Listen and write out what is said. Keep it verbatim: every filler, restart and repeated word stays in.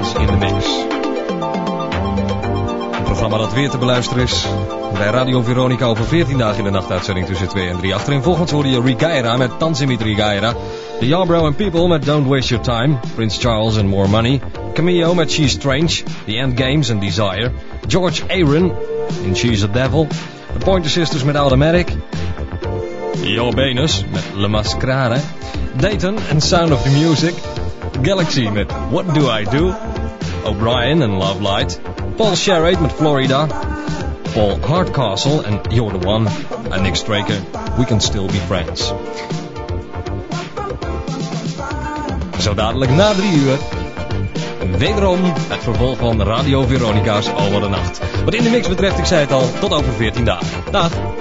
Dance in the Mix. Een programma dat weer te beluisteren is bij Radio Veronica over veertien dagen in de nachtuitzending tussen twee en drie. Achterin volgens hoorde je Rigaera met Tanzimit Rigaera. The Yarbrough and People met Don't Waste Your Time. Prince Charles and More Money. Cameo met She's Strange. The Endgames and Desire. George Aaron in She's a Devil. The Pointer Sisters met Automatic. Your Venus met Le Mascarade. Dayton and Sound of the Music. Galaxy met What Do I Do. O'Brien and Love Light. Paul Sherrod met Florida. Paul Hardcastle en You're the One. En Nick Straker, We Can Still Be Friends. Zo dadelijk na drie uur. Wederom het vervolg van Radio Veronica's Over de Nacht. Wat in de mix betreft, ik zei het al, tot over veertien dagen. Dag!